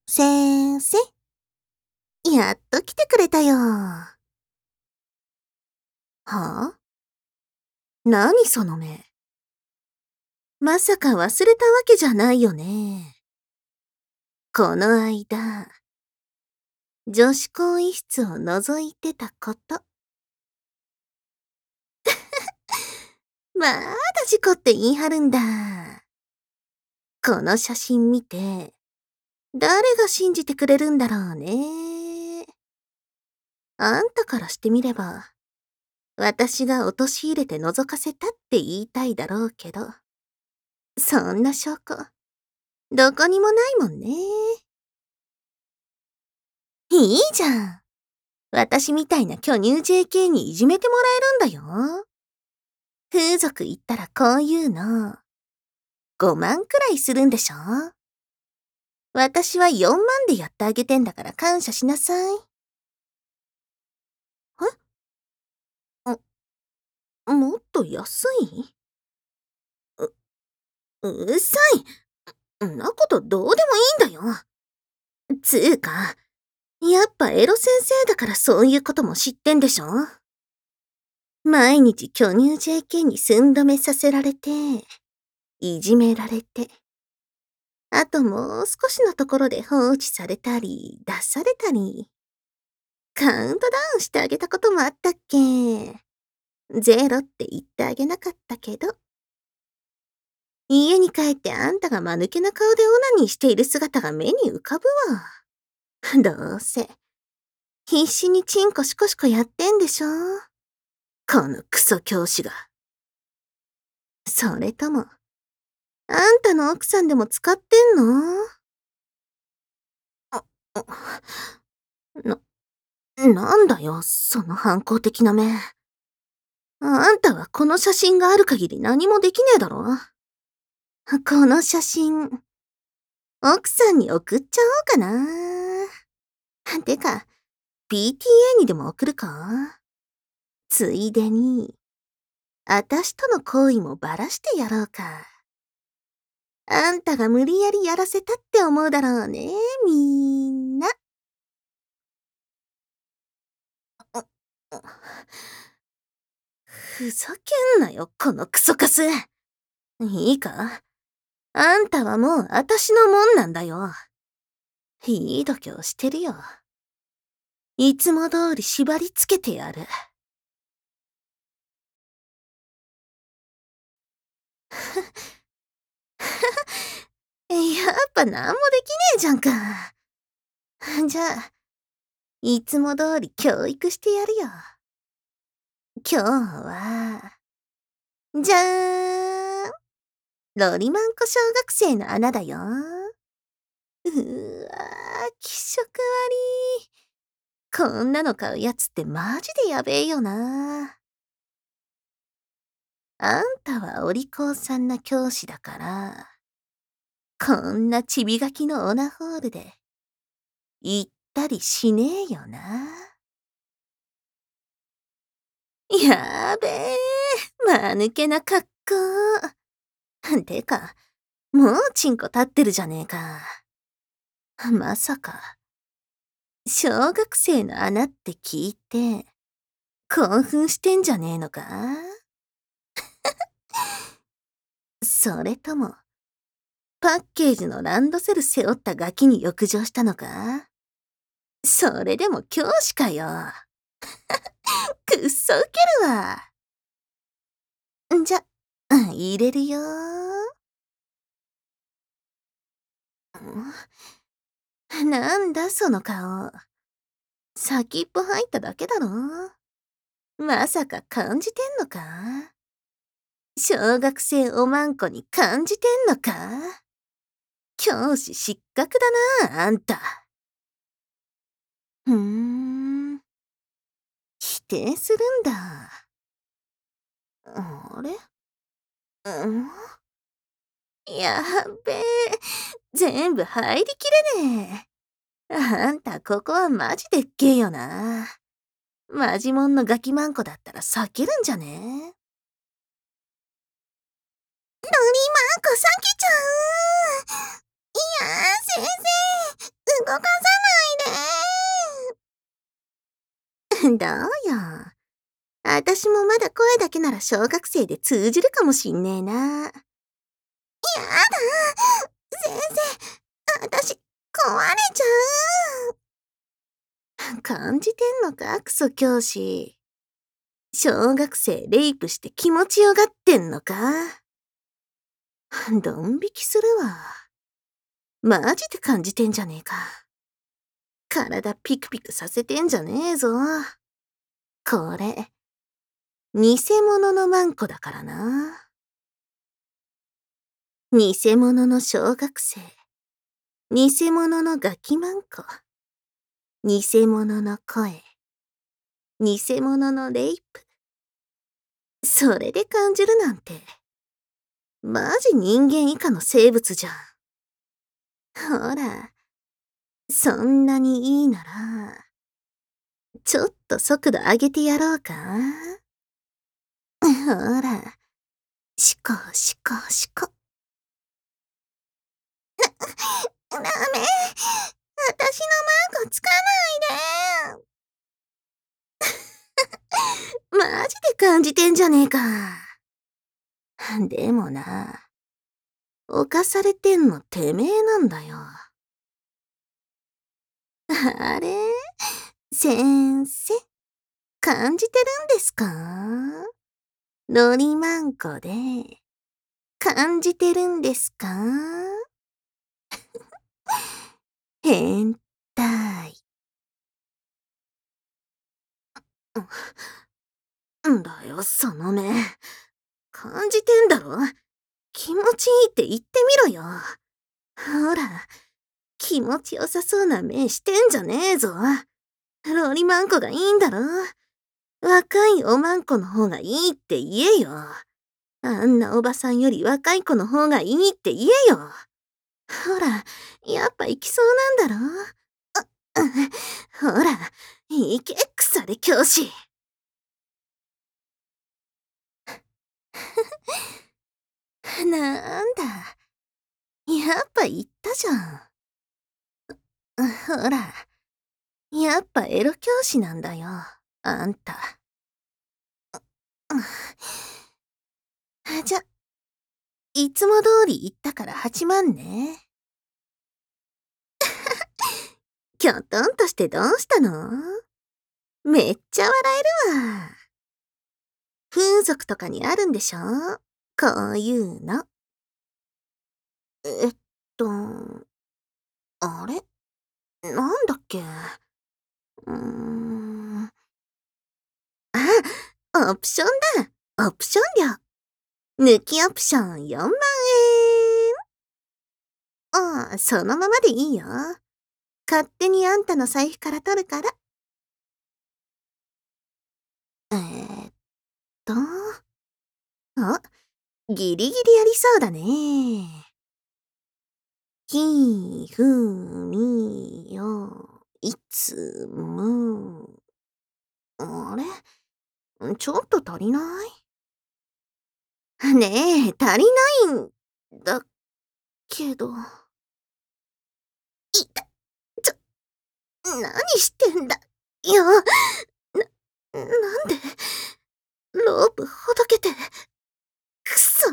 先生、やっと来てくれたよ。はあ？何その目。まさか忘れたわけじゃないよね。この間、女子更衣室を覗いてたこと。まだ事故って言い張るんだ。この写真見て、誰が信じてくれるんだろうね。あんたからしてみれば、私が陥れて覗かせたって言いたいだろうけど、そんな証拠、どこにもないもんね。いいじゃん。私みたいな巨乳 JK にいじめてもらえるんだよ。風俗行ったらこういうの、5万くらいするんでしょ？私は4万でやってあげてんだから感謝しなさい。もっと安い？うるさい。んなことどうでもいいんだよ。つーか、やっぱエロ先生だからそういうことも知ってんでしょ？毎日巨乳 JK に寸止めさせられて、いじめられて、あともう少しのところで放置されたり、出されたり、カウントダウンしてあげたこともあったっけ？ゼロって言ってあげなかったけど、家に帰ってあんたが間抜けな顔でオナニーしている姿が目に浮かぶわ。どうせ、必死にチンコシコシコやってんでしょ？このクソ教師が。それとも、あんたの奥さんでも使ってんの？あ、な、なんだよ、その反抗的な目。あんたはこの写真がある限り何もできねえだろ？この写真、奥さんに送っちゃおうかな。てか、PTA にでも送るか？ついでに、あたしとの行為もばらしてやろうか。あんたが無理やりやらせたって思うだろうね、みんな。ふざけんなよ、このクソカス。いいか？あんたはもうあたしのもんなんだよ。いい度胸してるよ。いつも通り縛り付けてやる。やっぱなんもできねえじゃんか。じゃあ、いつも通り教育してやるよ。今日は、じゃーん、ロリマンコ小学生の穴だよ。うわー、気色悪い。こんなの買うやつってマジでやべえよな。あんたはお利口さんな教師だから、こんなちびがきのオナホールで、行ったりしねえよな。やべえ、間抜けな格好。てか、もうチンコ立ってるじゃねえか。まさか、小学生の穴って聞いて、興奮してんじゃねえのか？それとも、パッケージのランドセル背負ったガキに浴場したのか？それでも教師かよ。くっそウケるわ。じゃ、入れるよ。なんだその顔。先っぽ入っただけだろ。まさか感じてんのか？小学生おまんこに感じてんのか？教師失格だな、あんた。ふーん、否定するんだ。あれ？やっべえ。全部入りきれねえ。あんたここはマジでっけえよな。マジモンのガキマンコだったら避けるんじゃね？ロリマンコ避けちゃう。いやー、先生、 どうよ。あたしもまだ声だけなら小学生で通じるかもしんねえな。やだ、先生、あたし、壊れちゃう。感じてんのか、クソ教師。小学生レイプして気持ちよがってんのか。ドン引きするわ。マジで感じてんじゃねえか。体ピクピクさせてんじゃねえぞ。これ、偽物のマンコだからな。偽物の小学生。偽物のガキマンコ。偽物の声。偽物のレイプ。それで感じるなんて。マジ人間以下の生物じゃん。ほら、そんなにいいなら、ちょっと速度上げてやろうか。ほら、シコシコシコ。ダメ。私のマンコつかないで。マジで感じてんじゃねえか。でもな、犯されてんのてめえなんだよ。あれ先生、感じてるんですか？ロリマンコで、感じてるんですか？変態。んだよ、その目。感じてんだろ？気持ちいいって言ってみろよ。ほら、気持ちよさそうな目してんじゃねえぞ。ロリマンコがいいんだろ？若いおまんこの方がいいって言えよ。あんなおばさんより若い子の方がいいって言えよ。ほら、やっぱ行きそうなんだろ？ほら、行け、腐れ教師。なんだ。やっぱ言ったじゃん。ほら、やっぱエロ教師なんだよ、あんた。じゃ、いつも通り言ったから8万ね。きょとんとしてどうしたの？めっちゃ笑えるわ。風俗とかにあるんでしょ？こういうの。えっと、あれなんだっけ？あ、オプションだ。オプション料。抜きオプション4万円。ああ、そのままでいいよ。勝手にあんたの財布から取るから。えーっと、あ、ギリギリやりそうだね。ひふみよ、いつも。あれちょっと足りない？ねえ、足りないんだけど。いた、ちょ、何してんだよ。なんで、ロープほどけて、くそ。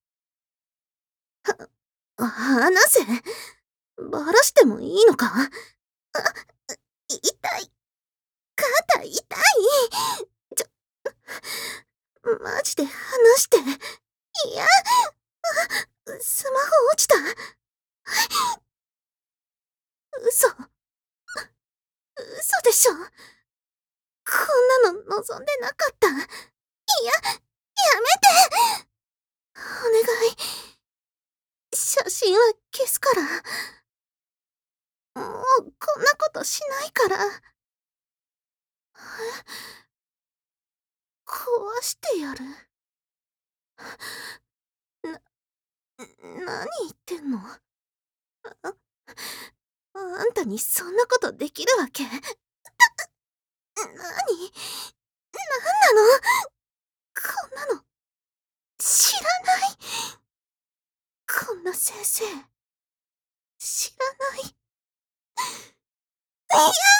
離せ。バラしてもいいのか？痛い。肩痛い。ちマジで離して。いや、スマホ落ちた。嘘。嘘でしょ。こんなの望んでなかった。いや、やめて。お願い。写真は消すから。もうこんなことしないから。壊してやる。な、何言ってんの？あんたにそんなことできるわけ？何？なんなの？こんなの、知らない。こんな先生、知らない。いや